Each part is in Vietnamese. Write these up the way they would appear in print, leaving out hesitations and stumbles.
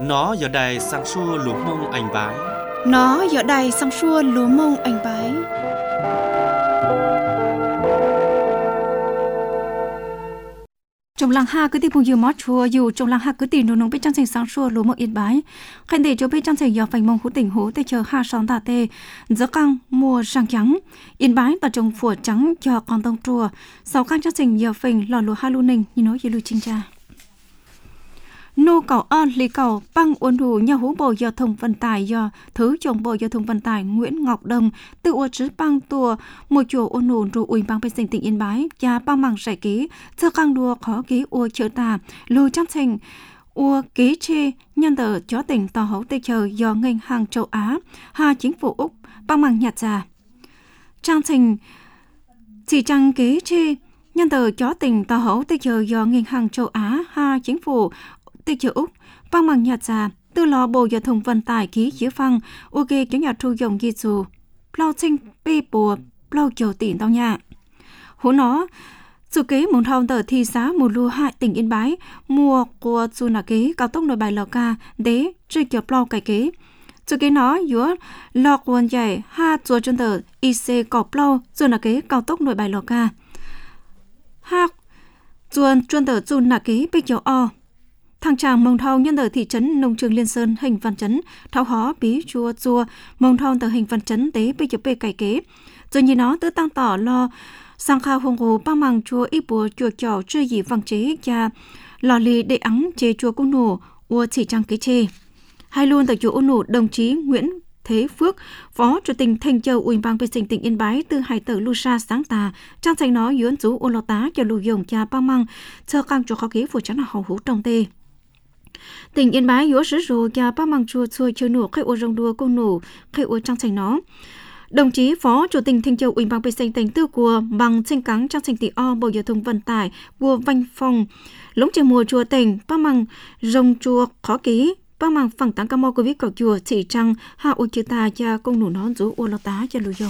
Nó giờ đây sang xua lúa mông anh bái. Nó giờ đây sang xua lúa mông anh bái. Trong làng ha cứ tìm một nhiều mót chùa dù trong làng ha cứ tìm đồ nông bên trong thành sáng xua lúa mông yên bái. Khánh để cho bên trong thành giờ phành mông hú tỉnh hú tê chờ ha sóng tà tê giữa căng mùa sang trắng yên bái tà trồng phủa trắng cho con tông chùa sau khăn trong thành giờ phành lò lúa ha lu ninh như nói như lưu trinh cha. Nô cầu ơn lý cầu băng uốn đủ nhà hú bộ giao thông vận tải do thứ trưởng bộ giao thông vận tải Nguyễn Ngọc Đông tự uốn chữ băng tua một chùa uốn đủ rồi uốn băng bên tỉnh tỉnh Yên Bái và băng bằng giải ký sơ căng đua khó ký uốn chợ tà lưu trang thành uốn ký chê nhân tờ chó tỉnh tàu hấu tây chờ do ngành hàng châu Á hà chính phủ Úc băng bằng nhạt già trang thành chỉ trang ký chê nhân tờ chó tỉnh tàu hấu tây chờ do ngành hàng châu Á hà chính phủ tây chờ Úc băng bằng nhạt già từ lò bộ giao thông vận tải ký chứa phăng ok cho nhà thu dùng ghi dù lao sinh bê bùa lao chiều tỉnh tao nhà hú nó dự kế mùng thâu tờ thi giá mùa lúa hại tỉnh Yên Bái mùa của dù là kế cao tốc Nội Bài Lào Ca đế chơi kiểu lao cải kế dự kế nó giữa lò quần dạy ha chùa chân tờ IC cọp lao dù là kế cao tốc Nội Bài Lào Ca ha chuồn chân tờ dù là kế bê kiểu o thằng chàng mông thau nhân ở thị trấn nông trường Liên Sơn hình văn chấn tháo hó bí chua mông thau từ hình văn chấn tế bây giờ bê cải kế rồi nhìn nó tự tăng tỏ lo sang khao hồng hồ băng màng chua ít bùa chua trò chơi gì vàng chế cha lò lì để ắng chế chua cung nổ ua chỉ trang kế chê hai luôn tại chỗ nổ đồng chí Nguyễn Thế Phước phó chủ tịch Thanh Châu Ủy ban vệ sinh tỉnh Yên Bái từ hải tử lưu sa sáng tà trang thành nó yuan chú ô lò tá cho lù dùng cha băng măng chờ căng cho khó kế phụ chắn là hậu hú trong tê tỉnh Yên Bái yếu sử dụng nhà ba mang chùa xuôi chơi nổ khai ô rong đua công nổ khai ô trang thành nó đồng chí phó chủ tịch Thanh Châu Ủy ban vệ sinh tỉnh tư của bằng tranh cáng trang thành tỷ o bộ giao thông vận tải của Văn Phòng lống trời mùa chùa tỉnh ba mang rong chùa khó ký ba mang phẳng táng cam mô của viết cầu chùa chỉ trăng hạ ô chư ta cha công nổ nó rú ô lò tá cho lùi dùng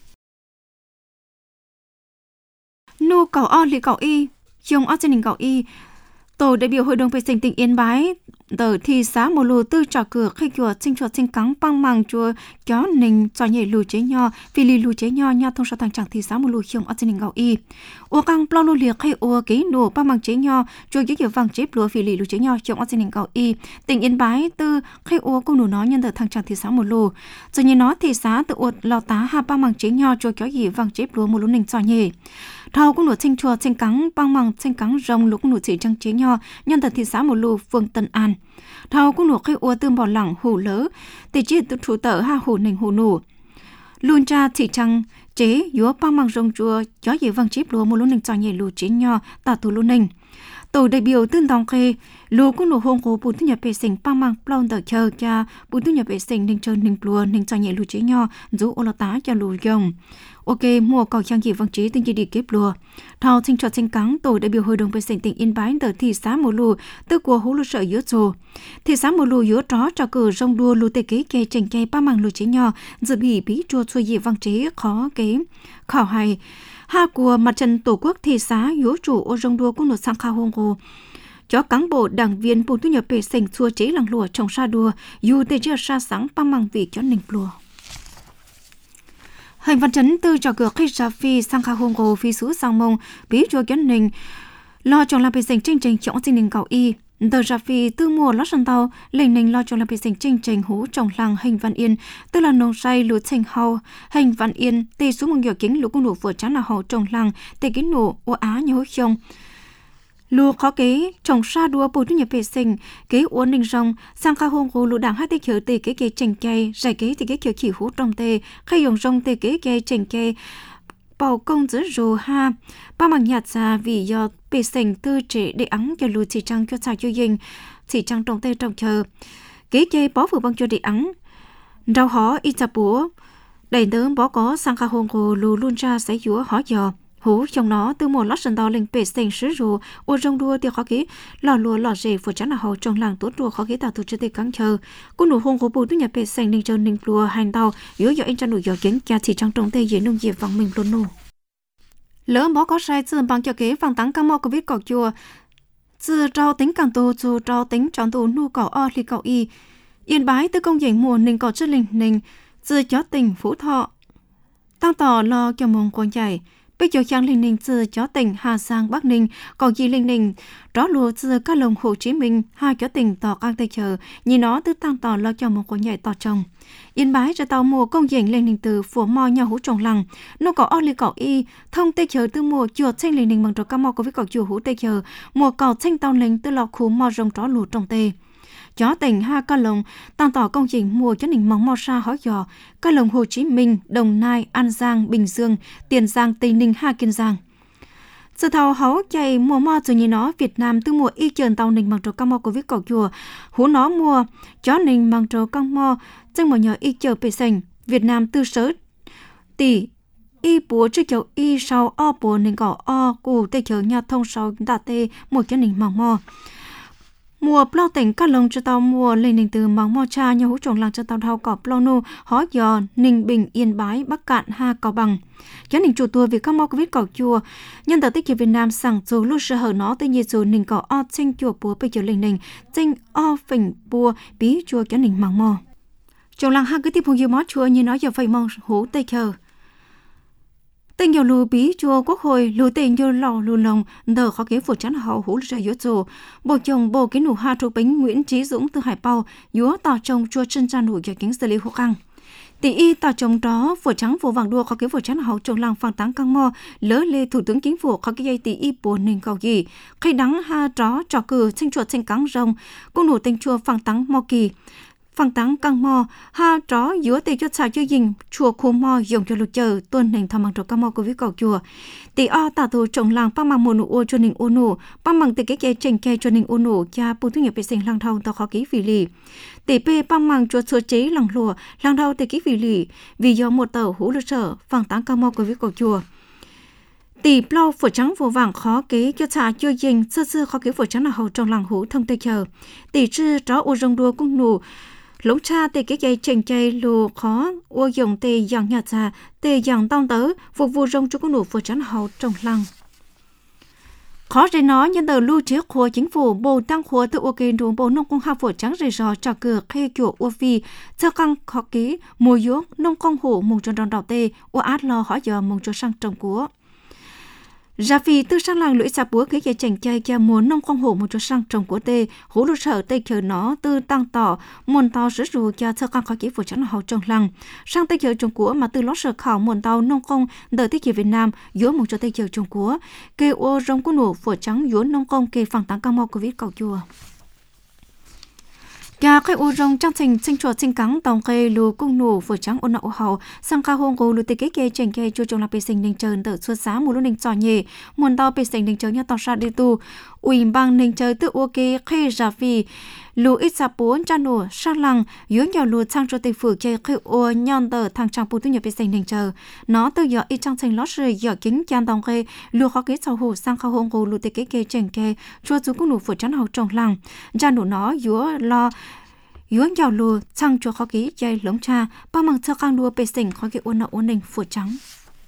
nô cầu o lì cầu y dùng o trên hình cầu y tổ đại biểu hội đồng vệ sinh tỉnh Yên Bái tờ thị xã mùa lù tư trò cửa khi chùa sinh chuột sinh cắn băng màng chùa chó nình cho nhảy lù chế nho vì lì lù chế nho nha thông sao thành trạng thị xã mùa lù khiông ở trên đỉnh gạo y ua căng plo lù liệt hay ua ký nổ băng màng chế nho chùa giới thiệu vàng chế lúa vì lì lù chế nho khiông ở trên đỉnh gạo y tỉnh Yên Bái tư khi ua cô nổ nó nhân tờ thành trạng thị xã mùa lù rồi nhìn nó thị xã tự uột lò tá ha băng màng chế nho chùa kéo gì vàng chế lúa mùa lù nình cho nhảy thầu cũng nổ sinh chùa sinh cắn băng màng sinh cắn rồng lục nổ chỉ trăng chế nho nhân tờ thị xã mùa lù phường Tân An thầu cũng nổ khi ua tương bỏ lẳng hủ lỡ để chỉ tự thủ tờ ha hủ nình hủ nổ luôn cha chỉ trăng chế yếu băng màng rồng chùa chó gì vàng chip lúa một lúa nình cho nhảy lù chế nho tả tù lúa nình tổ đại biểu tương tòng khê lúa cũng nổ hông của bùn thu nhập vệ sinh băng màng plon tờ chờ cha bùn thu nhập vệ sinh nình trơn nình lúa nình cho nhảy lù chế nho rú ô lò tá cho lù dòng ok mua cầu trang gì vàng chế tinh chỉ đi kép lùa thao sinh trọt sinh cắn tổ đại biểu hội đồng vệ sinh tỉnh Yên Bái tờ thị xã mùa lù từ của hú lù sợ yếu rồ thị xã mùa lù yếu đó cho cử rong đua lù tê kế kê chành kê ba màng lù chế nho dự bị bí chua xuôi gì vàng chế khó kế khảo hài ha của mặt trận tổ quốc thị xã yếu chủ ô rong đua cũng nổ sang khao hông hồ cho cán bộ đảng viên bùn thu nhập vệ sinh xua chế làng lùa trồng sa đua dù tê chưa sa sáng ba màng vị cho nình lùa hành văn chấn từ trò cửa khi ra phi sang khao hông hồ phi xứ sang mông bí chua kiến nình lo trồng làm vệ sinh chương trình trọng sinh nình cầu y tờ ra phi từ mùa lót sân tàu lệnh nình lo trồng làm vệ sinh chương trình hú trồng làng hành văn yên tức là nông say lúa thành hậu hành văn yên tê xuống một nhiều kính lúa cung nổ vừa chán là hậu trồng làng tê kính nổ ô á nhớ chồng lúa khó kế trồng sa đua bùn thu nhập vệ sinh kế uốn ninh rong sang khao hông hồ lúa đảng hai tê khởi tê kế chành chay giải kế tê kế khởi hú trong tê khai dùng rong tê kế chành chay bảo công giữa rồ ha ba màng nhạt ra vì do vệ sinh tư chế để ắng cho lúa chỉ trăng cho xài cho dinh chỉ trăng trong tê trong chờ kế chay bó vừa băng cho để ắng rau hó ít chả búa đầy tớm bó có sang khao hông hồ lúa luôn ra sẽ dúa hó giò hú trong nó từ một lót sân to lên bể sinh sứ rùa ô rong đua tiêu khó ký lò lúa lò rể vừa chán là hậu trong làng tốt đua khó ký tạo tổ chức tê cắn chờ cô nụ hôn của bùn thu nhập bể sinh ninh trơn ninh lúa hành tàu yếu dọ anh cho nụ dọ kiến cha chỉ trong trồng tê dưới nông nghiệp vàng mình luôn nô lỡ bó có sai sơn bằng cho kế vàng tắng cam mò của viết cọc chùa Giờ trao tính càng tô dù trao tính chọn tù nu cỏ o li cỏ y. Yên Bái tư công dành mùa nình cỏ chất linh nình. Giờ chó tỉnh Phú Thọ. Tăng tỏ lo cho mong quan chạy. Bây giờ chẳng linh ninh giờ chó tỉnh Hà Giang Bắc Ninh. Còn gì linh ninh đó lùa giờ các lồng Hồ Chí Minh. Hai chó tỉnh tỏ càng tây chờ. Nhìn nó tư tăng tỏ lo cho mong quan chạy tỏ chồng. Yên Bái cho tàu mùa công dành linh ninh từ phùa mò nhà hú trồng lăng. Nó có o li cỏ y. Thông tây chờ tư mùa chuột xanh linh ninh bằng trò ca mò có với cỏ chùa hú tây chờ. Mùa cỏ xanh tàu linh tư lọc khú mò rồng tró lùa trồng tê. Chó tỉnh ha ca lồng tăng tỏ công trình mùa cho nỉnh mong mò sa hói giò ca lồng Hồ Chí Minh, Đồng Nai, An Giang, Bình Dương, Tiền Giang, Tây Ninh, ha Kiên Giang. Sự thầu hấu chạy mùa mò rồi như nó Việt Nam từ mùa y trần tàu nỉnh bằng trò cam mò của viết cỏ chùa hú nó mùa chó nỉnh bằng trò cam mò chân mùa nhờ y chờ bể sành Việt Nam từ sớ tỷ y búa trước chậu y sau o búa nỉnh cỏ o cụ tây chờ nhà thông sau đà tê một cho nỉnh mong mò mùa plau tỉnh các lồng cho tàu mùa lên ninh từ móng mò cha nhà hú trồng làng cho tàu thao cỏ plau nu hó giò Ninh Bình Yên Bái Bắc Cạn ha Cao Bằng cho ninh chủ tua vì các mò viết cỏ chùa nhân tờ tích Việt Nam sẵn dù lúc sơ hở nó tuy nhiên dù ninh cỏ o chênh chùa búa bây giờ lên ninh chênh o phỉnh bùa bí chùa cho ninh móng mò trồng làng ha cứ tiếp hùng dư mó chùa như nói giờ phải mong hú tây chờ tên nhiều lù bí chùa quốc hội lù tên nhiều lò lù lồng đờ khó kế phụ chắn hậu hú ra yếu chùa bộ chồng bộ cái nụ ha trụ bánh Nguyễn Trí Dũng từ Hải Bao yếu tỏ chồng chùa chân ra nụ cho kính xử lý hộ căng tỷ y tỏ chồng đó phụ trắng phụ vàng đua khó kế phụ chắn hậu trồng làng phẳng táng căng mò lỡ lê thủ tướng chính phủ khó kế dây tỷ y bồ nền cầu gì khi đắng ha chó trò cử sinh chuột sinh cắn rồng cũng nụ tên chùa phẳng táng mò kỳ phẳng táng căng mò ha chó giữa tê cho xài cho dình chùa khu mò dùng cho lục chờ tuần nền tham bằng trò cam mò của viết cầu chùa tỷ o tả tù trồng làng băng bằng mùa nụ ô cho nền ô nụ băng bằng từ cái cây chênh cây cho nền ô nụ cha bù thu nhập vệ sinh làng thầu tao khó ký vì lì tỷ p băng bằng chùa sửa chế làng lùa làng thầu từ ký vì lì vì do một tàu hú lư sở phẳng táng căng mò của viết cầu chùa tỷ plau phở trắng phở vàng khó kế cho xả cho dình sơ sơ khó kế phở trắng là hậu trong làng hú thông tây chờ tỷ chư chó ô rong đua cung nụ lũng cha tê cái dây chèn chay lù khó ô dùng tê dạng nhạt ra tê dạng tông tớ phục vụ rong cho con nụ phở trắng hậu trong lăng khó để nói nhân tờ lưu chế của chính phủ bộ tăng khóa từ ok đủ bộ nông công hạ phở trắng rời rò trả cửa khe kiểu ô phi cho căng khó ký mùa yếu nông công hổ mùng cho đòn đào tê ô át lo hỏi giờ mùng cho sang trồng cúa ra phi tư sang làng lưỡi sạp búa cái dây chành chay kia muốn nông công hổ một chỗ sang trồng của tê hú lô sở tê chờ nó tư tăng tỏ muôn tàu sử dụng cho sơ căn khó chỉ phụ trách hậu trồng làng sang tê chờ trồng của mà từ lót sở khảo muôn tàu nông công đợi tê chờ Việt Nam giữa một chỗ tê chờ trồng của kê ô rong của nổ phở trắng giữa nông công kê phẳng tăng cam mò của viết cầu chùa nhà khai ô rong trong thành sinh chuột sinh cắn tòng cây lù cung nổ phở trắng ôn nậu hậu sang ca hông gồ lù tê kế kê chèn kê chua trồng là bê sinh ninh trơn tờ xuân xá mùa lúc ninh trò nhẹ muôn tàu bê sinh ninh trơn nhà tàu ra đi tu ủy ban ninh trơn tự ô kê khai ra phi lù ít sạp bốn cha nổ sang lăng dưới nhiều lù sang cho tây phử chơi khai ô nhon tờ thằng trang bù tu nhập bê sinh ninh trơn nó từ giờ ít trong thành lót rồi giờ kính chan tòng cây lù khó kế sau hồ sang ca hông gồ lù tê kế kê chèn kê chua chú cung nổ phở trắng hậu trồng lăng cha nổ nó dưới lo yuan giàu lùa sang cho khó ký dây lống cha bao măng sơ khang lùa bê sinh khó ký ôn nậu ôn ninh phở trắng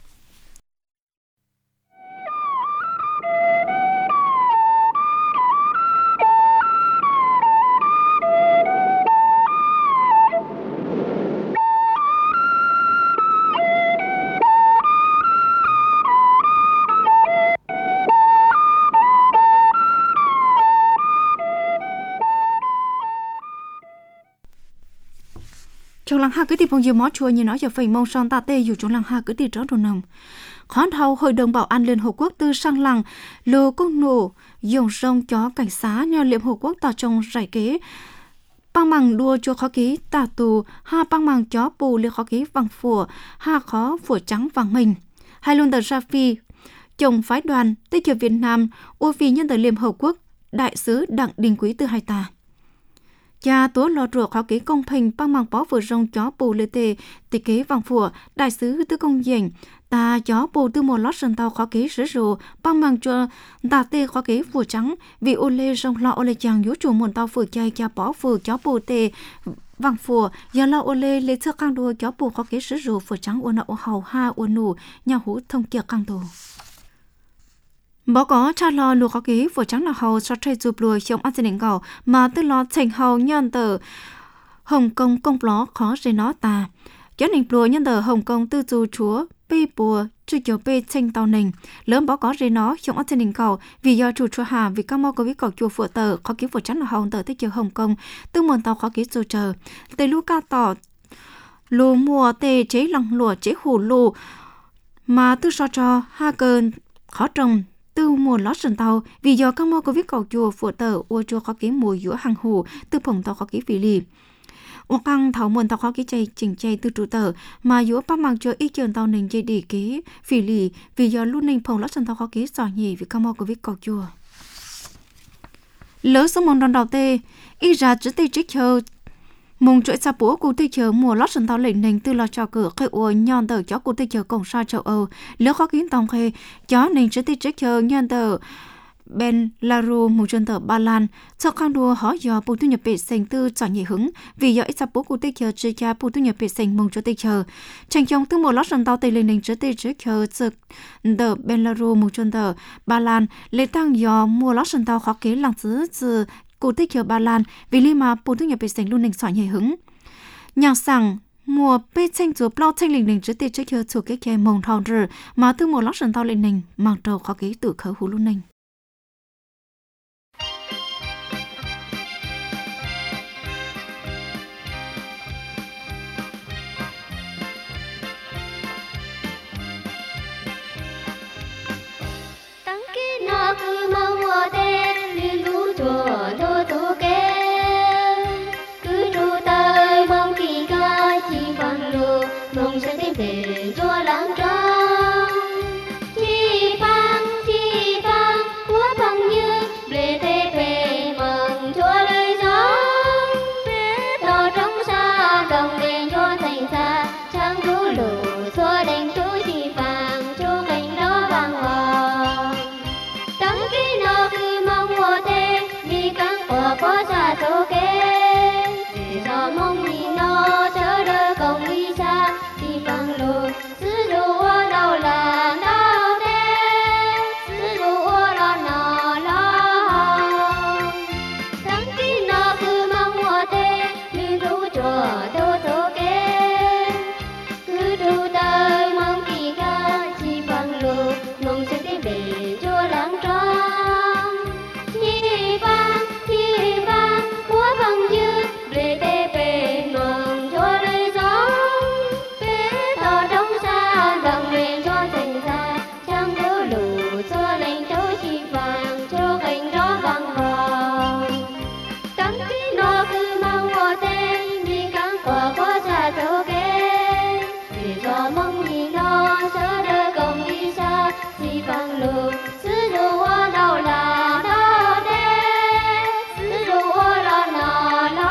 trong làng ha cứ tìm phong diêu mó chua như nói giờ phải mong son ta tê dù trong làng ha cứ tìm rõ đồ nồng khó thâu hội đồng bảo an liên hợp quốc tư sang làng lô công nổ dùng sông chó cảnh xá nhờ liệm hợp quốc tỏ trong rải kế băng bằng đua cho khó ký tà tù ha băng bằng chó bù liệt khó ký vàng phủa ha khó phủa trắng vàng mình hai luôn tờ ra phi chồng phái đoàn tây kiều Việt Nam ô phi nhân tờ liệm hợp quốc đại sứ Đặng Đình Quý từ hai tà cha tố lò ruột khó ký công bình băng bằng bó vừa rong chó bù lê tê tì kế vàng phủa đại sứ tư công dành ta chó bù tư một lót sân tàu khó ký sử dụng băng bằng cho ta tê khó ký phủa trắng vì ô lê rong lo ô lê chàng yếu chủ muôn tàu phủa chay cha bó phủa chó bù tê vàng phủa giờ lo ô lê lê thưa căng đua chó bù khó ký sử dụng phủa trắng ô nậu hầu ha ô nụ nhà hú thông kia căng đồ Bỏ có cha lo lùa có ký vừa trắng là hầu cho chơi chụp lùi trong ăn định gạo mà tư lo thành hầu nhân tờ Hồng Kông công ló khó rồi nó ta. Giáo ninh lùa nhân tờ Hồng Kông tư dù chúa bê bùa chưa chiều bê tranh tàu nình lớn bỏ có rồi nó trong ăn định gạo vì do chủ chúa hà vì các mô có biết cầu chùa phở tờ khó ký vừa trắng là hầu tờ tới chiều Hồng Kông tư môn tàu khó ký dù chờ tê lũ ca tỏ lùa mùa tê chế lòng lùa chế hủ lù mà tư so cho ha cơn khó trồng từ mùa lót sườn tàu vì do các mô có viết cầu chùa phổ tờ ô chùa khó ký mùa giữa hàng hồ từ phòng tàu khó ký vị lì ô căng thảo muôn tàu khó ký chay chỉnh chay từ trụ tờ mà giữa bác mang cho ý trường tàu nền chay đi ký vị lì vì do lúc nền phòng lót sườn tàu khó ký giỏi nhỉ vì các mô có viết cầu chùa lỡ số môn đòn đầu tê y ra chữ tê trích chờ mùng chuỗi sa búa cụ tây chờ mùa lót sân tàu lệnh nền từ lò trò cửa khơi ua nhon tờ chó cụ tây chờ cổng sa châu Âu lỡ khó kiến tòng khê chó nền chữ tây trích chờ nhon tờ Ben Laru mùng chân tờ Ba Lan sau khang đua họ do bộ thu nhập vệ sinh tư chọn nhị hứng vì do ít sa búa cụ tây chờ chơi cha bộ thu nhập vệ sinh mùng chuỗi tây chờ tranh chong từ mùa lót sân tàu tây lệnh nền chữ tây trích chờ trực tờ Ben Laru mùng chân tờ Ba Lan lệ tăng do mùa lót sân tàu khó kế lăng xứ cụ tích chờ Ba Lan vì lý mà bộ thu nhập vệ sinh luôn nền xoài nhảy hứng nhà sẵn mùa bê tranh chúa bao tranh lình nền chứa tiết trước chờ chủ cái kè mông thao rờ mà từ mùa lót sân tao lên nền mang trầu khó ký tự khởi hú luôn nền tăng ký nó cứ mong mùa tên liên lũ chùa đô tố kê cứ trụ tới mong kỳ ca chỉ bằng lù mong sẽ tìm về chùa lắng trăng chỉ bằng của bằng như lệ tê về mong chùa đời gió tỏ trong xa đồng đèn cho thành xa trăng đu lù xua đèn chú chỉ vàng chú cánh đó vàng hoàng tăng ký nó cứ mong mùa tên đi căng của có xa chỗ kê chỉ do mong nhìn nó chờ đợi công đi xa đi bằng lù sư dù đâu là đâu thế sư dù lo nó lo tăng ký nó cứ mong mùa tên đi rú chùa đâu chỗ kê cứ trụ tới mong kỳ ca chỉ bằng lù mong sẽ tìm về chùa lắng trăng chỉ vang của bằng như lệ tê về mong chùa đời gió bế tỏ trong xa đồng lên cho thành ra trăng đỡ lù xua lệnh châu chỉ vàng cho cánh đó vàng hoàng tăng ký nó cứ mong mùa tên đi căng quả có xa chỗ kê vì do mong nhìn nó sợ đợi công đi xa chỉ bằng lù sư dù đâu là đâu thế sư dù lo nó lo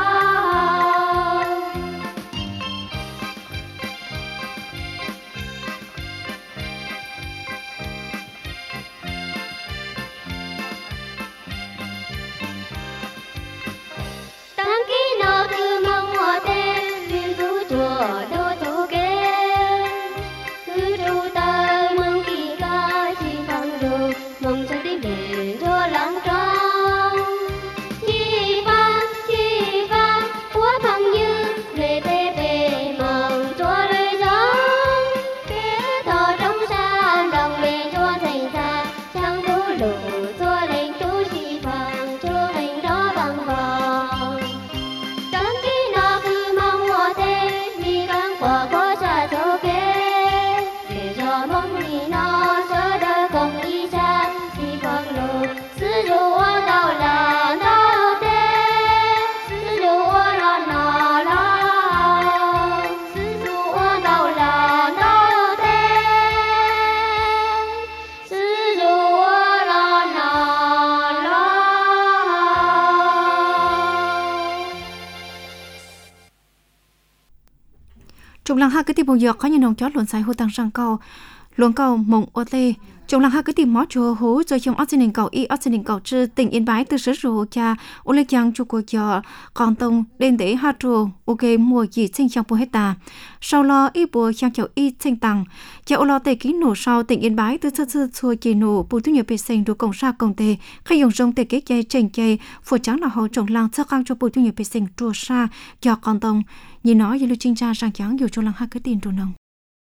tăng ký nó cứ mong mùa tên liên rú chùa đô tố kê cứ trụ tới mong kỳ ca chỉ bằng lù mong sẽ tìm về chùa lắng trăng chỉ vang của bằng như lệ tê về mong chùa đời gió kế tỏ trong xa đồng lên chùa thành xa trăng đu lù xua lên chú chỉ vàng chùa cánh đó vàng vàng tăng ký nó cứ mong mùa tên đi căng quả có xa chỗ kê để do mong nhìn nó sợ đợi công đi xa chỉ bằng lù sư dù đâu là đâu thế sư dù lo nó lo sư dù đâu là đâu thế sư dù lo nó lo trong lăng ha cái tiệm bông dọc có những nông chó luồn xài hô tăng sang cầu luồn cầu mông ô tê trong làng hai cái tìm mó chùa hú rồi trong Australia cầu y Australia cầu trừ tỉnh Yên Bái từ sớm rồi cha ô lê giang chùa của chợ còn tông đến để hai chùa ok mùa gì sinh trong bùa hết ta sau lo y bùa trong chợ y sinh tăng chợ ô lo tề ký nổ sau tỉnh Yên Bái từ sớm xua chỉ nổ bùa thu nhập bề sinh đồ công sa công tề khai dùng rong tề kế chơi trình chơi phù trắng là họ trồng làng sơ căng cho bùa thu nhập bề sinh chùa sa chợ còn tông nhìn nó như lưu trinh tra sang trắng dù trong làng hai cái tiền đồ nông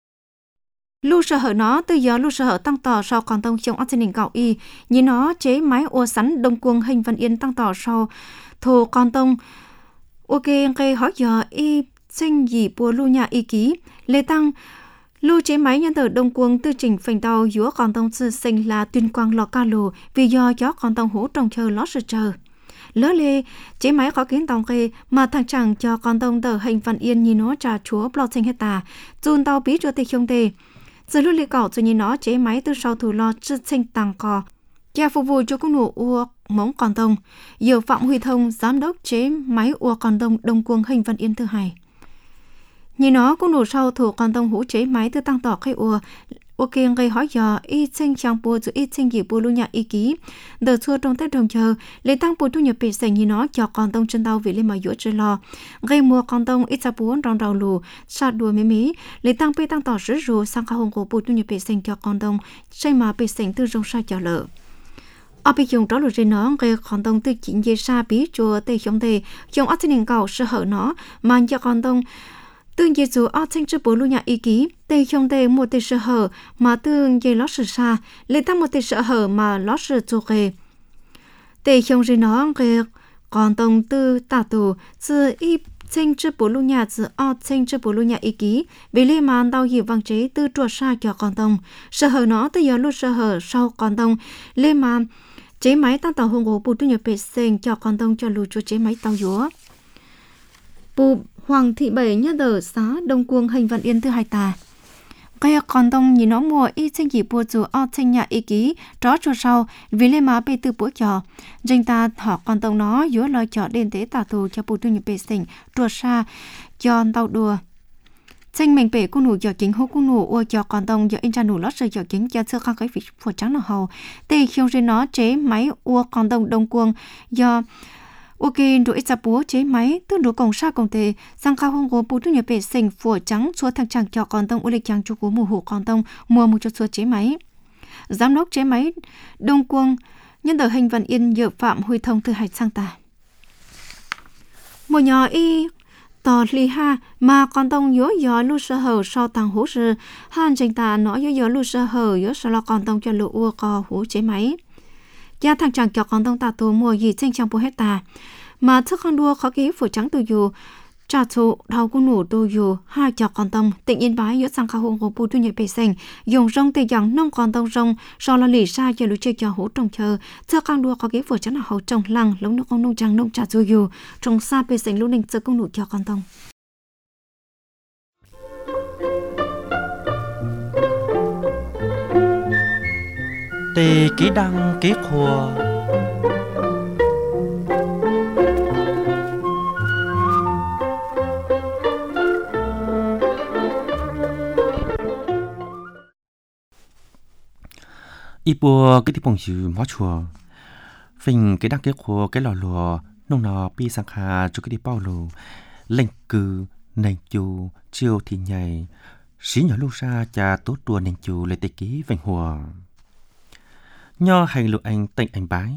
lưu sở hở nó từ giờ lưu sở hở tăng tỏ sau còn tông trong Australia cầu y như nó chế máy ô sắn đông quân hình văn yên tăng tỏ sau thù còn tông ok cây hỏi giờ y sinh gì bùa lưu nhà y ký lê tăng lưu chế máy nhân tử đông quân tư trình phành tàu giữa còn tông sư sinh là tuyên quang lò ca lù vì do gió còn tông hú trồng chờ lót sự chờ lỡ lê chế máy có kiến tông kê mà thằng chẳng cho còn tông tờ hình văn yên như nó trà chúa blo sinh hết tà chun tàu bí cho tê không tê giờ lúc lì cỏ cho nhìn nó chế máy từ sau thủ lo chữ sinh tăng cò cha phục vụ cho công nổ ua móng còn tông giờ Phạm Huy Thông giám đốc chế máy ua còn tông đông quân hình văn yên thứ hai nhìn nó công nổ sau thủ còn tông hũ chế máy từ tăng tỏ khai ua kiêng gây hỏi giờ y sinh trong bùa rồi y sinh gì bùa luôn nhà y ký đợt xưa trong tết đồng chờ lấy tăng bùa thu nhập bể sành như nó cho con tông chân đau vì lên mà dũa chơi lo gây mua con tông ít sa bùa rong đầu lù sát đùa mí lấy tăng bê tăng tỏ rứa rùa sang cả hồng của bùa thu nhập bể sành cho con tông xây mà bể sành từ rong sa cho lợ ở bên dùng đó là trên nó gây con tông từ chính dây sa bí chùa tây trong tây trong ở trên cầu sơ hở nó mà cho con tông tương dây dù ở trên chữ bố luôn nhà ý ký tây trong tây một tây sơ hở mà tương dây lót sờ xa lên tăng một tây sơ hở mà lót sờ chua kề tây trong dưới nó kề còn tông tư tả tù từ y trên chữ bố luôn nhà từ ở trên chữ bố luôn nhà ý ký vì liên màn đau hiểu vang chế từ chua xa cho con tông sơ hở nó từ giờ lúc sơ hở sau con tông liên màn chế máy tăng tàu hồng của bù thu nhập bể sen cho con tông cho lù cho chế máy tàu dúa bù Hoàng thị bảy nhớ đỡ xá đông quân hình văn yên thứ hai tà cái con tông nhìn nó mua y sinh chỉ bùa dù ở trên nhà ý ký đó cho sau vì lên má bê từ bữa trò danh ta họ con tông nó giữa lời trò đền tế tà tù cho bù thu nhập bể sen đùa xa cho tàu đùa tranh mình bể cô nụ giờ chính hô cô nụ ua cho con tông giờ in ra nụ lót rơi giờ chính cho sơ khăn cái vị phổ trắng nào hầu tê khiêu trên nó chế máy ua con tông đông quân do ok rồi ít ra búa chế máy tương đối công sa công tê sang khao hông của bù thu nhập bể sình phổ trắng xua thằng chẳng cho con tông u lịch chẳng chú của mùa hủ con tông mua một cho xua chế máy giám đốc chế máy đông quân nhân tờ hình văn yên dự Phạm Huy Thông từ hạch sang tà một nhỏ y tỏ lì ha mà con tông nhớ gió lưu sơ hở sau tàng hú sư han tranh tà nói gió lưu sơ hở nhớ sau lo con tông cho lũ ua co hú chế máy gia thằng chàng cho con tông tà tù mùa gì tranh trong bố hết tà mà thức con đua khó ký phủ trắng tù dù trả thụ đầu của nổ tù dù hai cho con tông tỉnh Yên Bái giữa sang khảo hôn của bù thu nhập bể xanh dùng rong tê dòng nông con tông rong sau là lì xa cho lũ chơi cho hú trồng chờ thức con đua khó ký phủ trắng là hậu trồng lăng lống nước con nông trắng nông trả dù dù trồng xa bể xanh lũ ninh giờ công nổ cho con tông tê ký đăng ký khua ít bùa cái tí bông chữ mót chùa phình cái đăng ký khua cái lò lùa nông nọ pi sang hà cho cái tí bao lù lệnh cừ nền chù chiều thì nhảy xí nhỏ lưu xa cha tốt đùa nền chù lấy tê ký vành hùa nho hành lục anh tệnh anh bái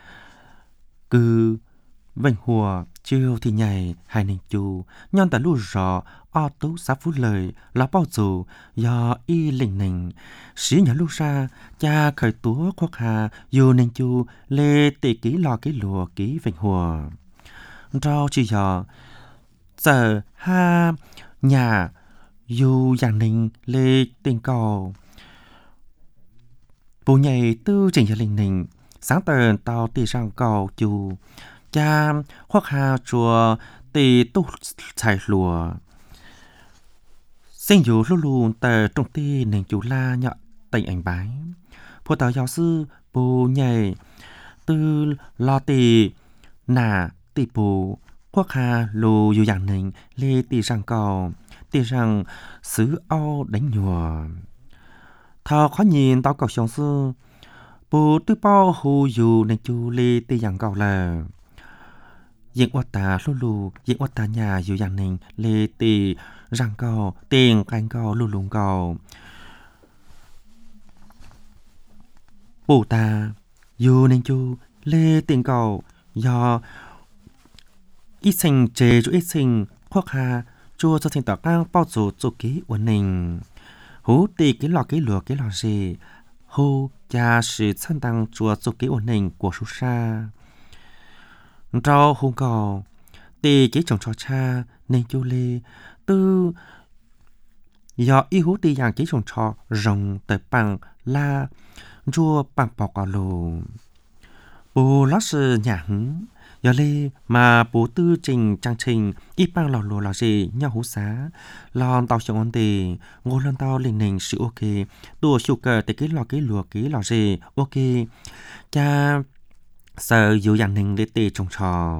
cứ vành hùa chiều thì nhảy hai nền chù nhon ta lù rò o tú xá phú lời là bao dù do y lệnh nền xí nhỏ lưu xa cha khởi túa khoác hà dù nền chù lê tê ký lò cái lùa ký vành hùa rau chỉ giờ giờ ha nhà dù giang ninh lê tên cầu bố nhảy tư trình cho linh ninh sáng tờn tao tì sang cầu chù cha khoác hà chùa tì tu xài lùa sinh dù lưu lùn tờ trong tì nền chú la nhọ tây ảnh bái phô tao giáo sư bố nhảy tư lo tì nà tì bù khoác hà lù dù giang ninh lê tì sang cầu tì rằng xứ ao đánh nhùa thao khó nhìn tao cầu sống sư bố tư bao hù dù nên chú lê tê dạng cầu là diện ô tà lù lù diện ô tà nhà dù dạng nên lê tê răng cầu tiền canh cầu lù lùng cầu bố ta dù nên chú lê tiền cầu do ít sinh chế chú ít sinh khoác hà chua cho sinh tỏ cang bao dù chú ký ổn định hú tì cái lò cái lùa cái lò gì hú cha sự thân tăng chùa chú ký ổn định của sú sa rau hung cầu tì cái chồng cho cha nên chú lê tư do y hú tì dạng cái chồng cho rồng tới bằng la chua bằng bọc cỏ lù bố lót sự nhà hứng giờ lê mà bố tư trình trang trình ít bằng lò lùa lò gì nhau hú xá lon tàu chồng ổn tì ngô lon tàu linh nình sự ok đùa chụp cờ tới cái lò cái lùa cái lò gì ok cha sợ dù dạng nình để tì trồng trò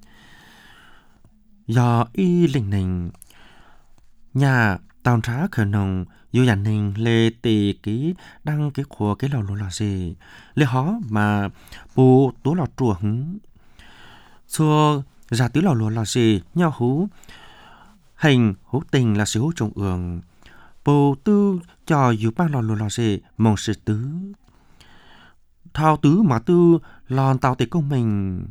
do y linh nình nhà tàu trá khởi nồng dù dạng nình lê tì cái đăng cái khổ cái lò lùa lò gì lê hó mà bố tố lò chùa hứng xua ra tứ lò lùa là gì nhau hú hành hú tình là sự hú trồng ương bồ tư cho dù ba lò lùa là gì mong sự tứ thao tứ mà tư lòn tàu tề công mình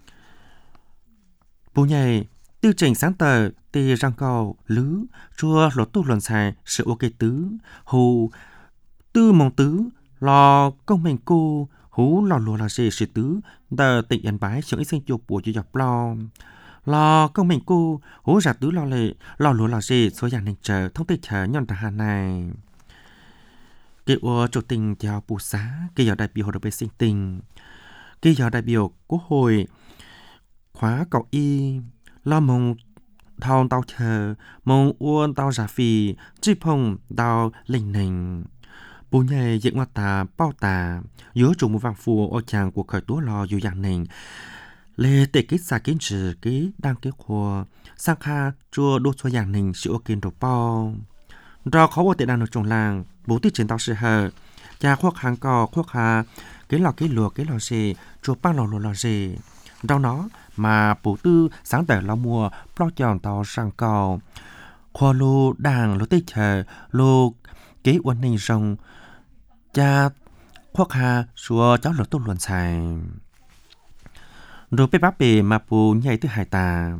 bố nhảy tư trình sáng tờ tề răng cầu lứ chua lột tu luận xài sự ok tứ hù tư mong tứ lò công mình cô hú lò lùa là gì sự tứ đờ tỉnh yên bái xuống ít sinh chụp của chụp dọc lò công mình cô hú giả tứ lò lệ lò lùa là gì số dạng nên chờ thông tin chờ nhon hà này kêu chủ tình chào bù xá kêu giờ đại biểu hội đồng sinh tình kêu giờ đại biểu quốc hội khóa cậu y lo mong thao tao chờ mong uôn tao giả phì chi phong tao linh nình bố nhảy diện hoa tà bao tà giữa trùng một vàng phù ô chàng của khởi tố lò dù dạng nền lê tệ kết xa kiến trừ ký đang kế khua sang kha chua đô cho dạng nền sự ô kiên đồ bao do khó vô tệ đang ở trong làng bố tiết chiến tao sự hờ cha khoác hàng cò khoác hà cái lò gì chua băng lò gì đâu nó mà bố tư sáng tẻ lo mua lo chọn tao sang cầu khoa lô đàng lô tê chờ lô kế uẩn nền rồng cha khoác hà xua cháu lột tốt luận xài rồi bé bắp bề mà bù nhảy từ hải tà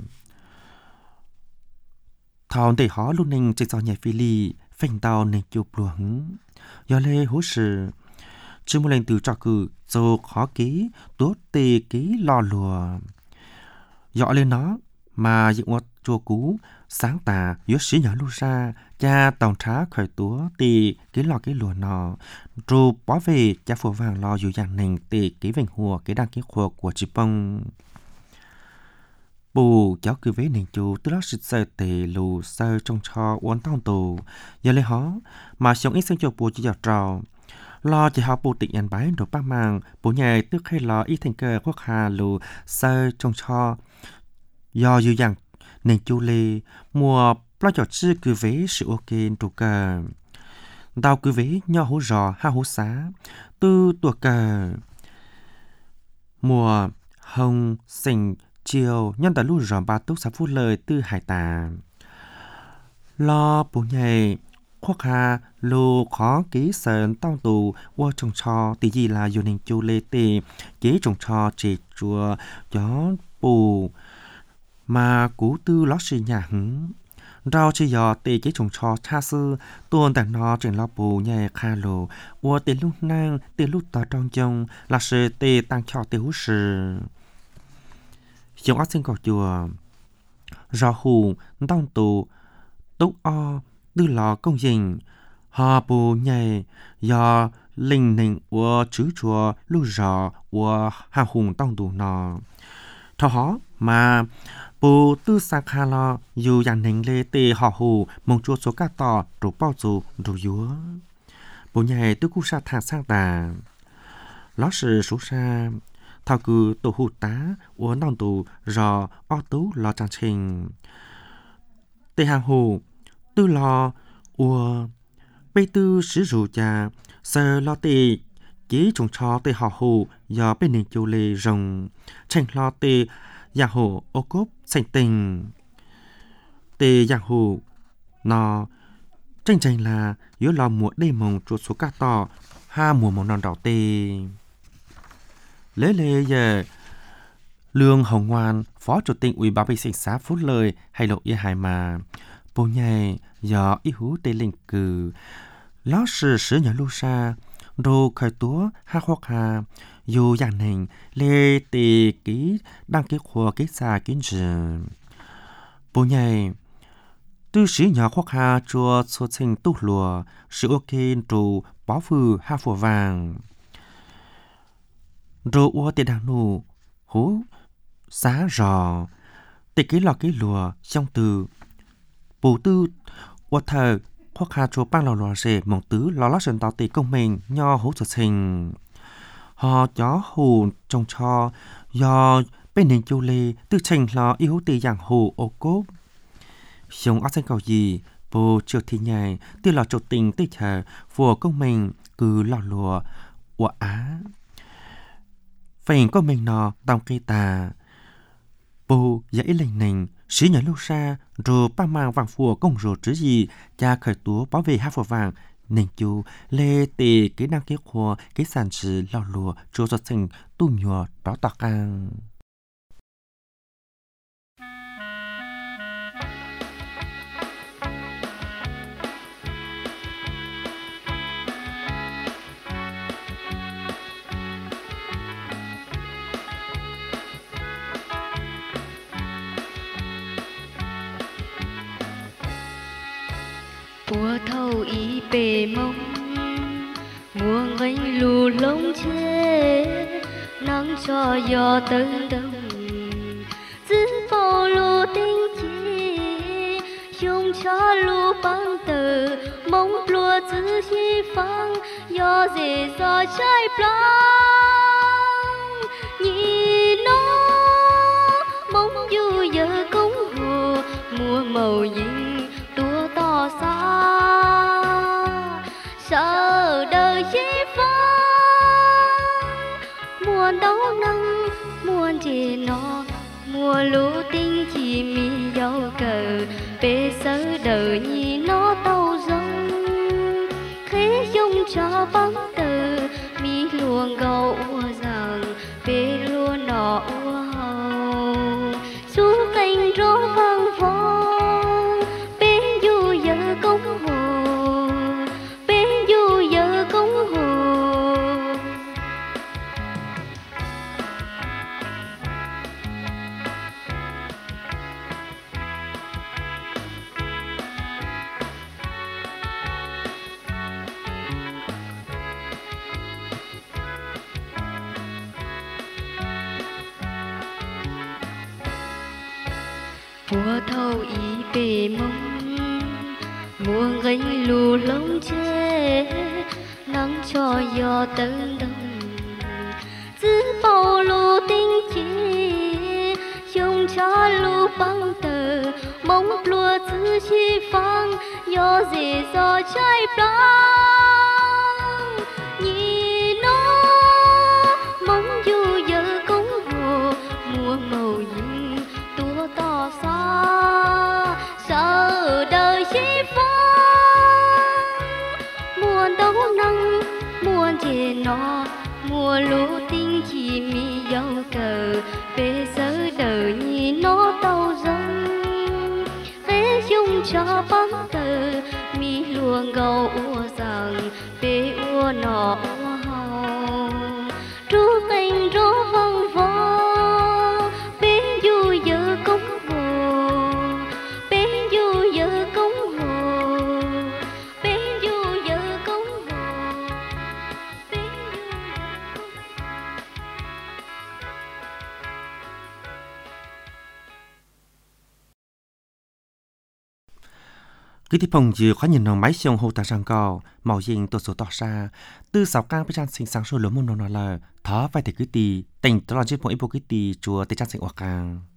thòn để họ luôn nên chỉ do nhảy phi ly phanh tàu nên chụp luồng do lê hú sự chưa một lần từ trò cử rồi khó ký tốt tê ký lò lùa dọ lên nó mà dựng một chùa cú sáng tà yếu sĩ nhỏ lưu ra cha tòng trá khởi túa tì cái lò cái lùa nọ rồi bỏ về cha phổ vàng lò dù dạng nền tì cái vành hùa cái đăng cái khổ của chị bông bù cháu cứ vế nền chú tức là sự sơ tì lù sơ trong cho uốn tông tù giờ lấy hó mà sống ít sinh cho bù chỉ giọt trò lo chỉ học bù tịnh nhận bái đồ bác màng bù nhảy tức hay lo ít thành cơ quốc hà lù sơ trong cho do dù dạng nên chú lê mùa lo cho chư cứ vế sự ok trụ cờ đào cứ vế nho hú rò ha hú xá tư tuổi cờ mùa hồng sình chiều nhân tà lu rò ba túc sa phút lời tư hải tà lo bố nhảy khoác hà lô khó ký sơn tao tù qua trồng cho tí gì là dù nên chú lê tê kế trồng cho chỉ chùa gió bù mà cú tư lót xì nhà hứng rau chỉ dò tê chế trồng cho cha sư tuôn tại nó trên lo bù nhẹ kha lù ua tê lúc nang tê lúc tỏ trong chông là sự tê tăng cho tê hú sự giống ác sinh cầu chùa rau hù tông tù túc o tư lò công dình họ bù nhẹ do linh nình ua chữ chùa lu rò ua hà hùng tông tù nọ thọ hó mà bố tư sang kha lo dù dàn hình lê tê họ hù mong chua số cá tỏ rủ bao dù rủ dúa bố nhảy tư cú sa thang sang tà ló sự số sa thao cư tổ hù tá uốn đòn tù rò o tú lo trang trình tê hàng hù tư lo ua bây tư sử dụng cha sơ lo tê chỉ trồng cho tê họ hồ do bên nền châu lê rồng tranh lo tê nhà hồ ô cốp xanh tình tê nhà hồ nó tranh là yếu lo mùa đêm mồng chuột số cá to ha mùa màu non đỏ tê lê giờ Lương Hồng Ngoan, Phó Chủ tịch Ủy ban Vệ sinh xã Phú Lợi hay lộ ye hài mà bố nhảy do ý hú tê linh cử ló sự sử nhỏ lưu sa đồ khởi túa ha khoác hà dù dạng hình lê tì ký đăng ký khóa ký xa kín rừng bố nhảy tư sử nhỏ khoác hà chùa số trình tu lùa sự ok trù bó phư ha phùa vàng đồ ua tê đàng nụ hú xá rò tê ký lò ký lùa trong từ bù tư ua thờ khoác hà chùa bang lò lò rể mong tứ lò lót sân tàu tê công mình nho hú trở trình họ chó hù trông cho do bên nền châu lê tư trình lò yếu tê dạng hù ô cốp sống ác xanh cầu gì bố triều thị nhài tư lò trột tình tê thờ phùa công mình cứ lò lùa ua á phải có mình nó tòng cây tà bố dạy lệnh nành sĩ nhà lưu xa rồi ba mang vàng phùa công rồi chứ gì cha khởi túa bảo vệ hát phùa vàng nền chú lê tì cái đăng ký khoa cái sản sử lò lùa cho giọt thành tu nhùa đó tỏ càng Bùa thâu ý bề mông mùa gánh lù lông chê nắng cho gió tấn đông giữ bao lù tinh chi dùng cho lù băng tờ mong lùa giữ chi phăng gió dễ gió trái plong nhìn nó mong du giờ công hồ mùa màu nhìn tua to xa sợ đời chi phăng muôn đấu năng muôn chê nó mùa lũ tinh chỉ mi dâu cờ bê sớ đời nhì nó tàu rông khế dung cho bóng tờ mi luồng gầu ua rằng bê lua nọ ua hầu xuống cành rô vang vong bê du giờ công hồ bê du giờ công hồ Bùa thâu ý bề mông mùa gánh lù lông chê nắng cho gió tấn đông giữ bao lù tinh chi dùng cho lù băng tờ mong lùa giữ chi phăng gió dễ gió trái plong nhìn nó mong du giờ công hồ mùa màu nhìn tua to xa sợ đời chi phăng muôn đấu năng muôn chê nó mùa lũ tinh chỉ mi dâu cờ bê sớ đời nhì nó tàu rông khế dung cho bóng tờ mi luồng gầu ua rằng bê ua nọ ua hầu trú cành rô vang vong bê du giờ công hồ bê du giờ công hồ bê du giờ công hồ bê du cái tiếp phong dừa khó nhìn nó máy xong hồ ta sang cao màu dinh tổ số tỏ ra từ sáu cang bên trang sinh sáng sôi lớn môn nó là thó vai thể cứ tì tình đó là chiếc mỗi bộ cứ tì chùa tới trang sinh hoặc càng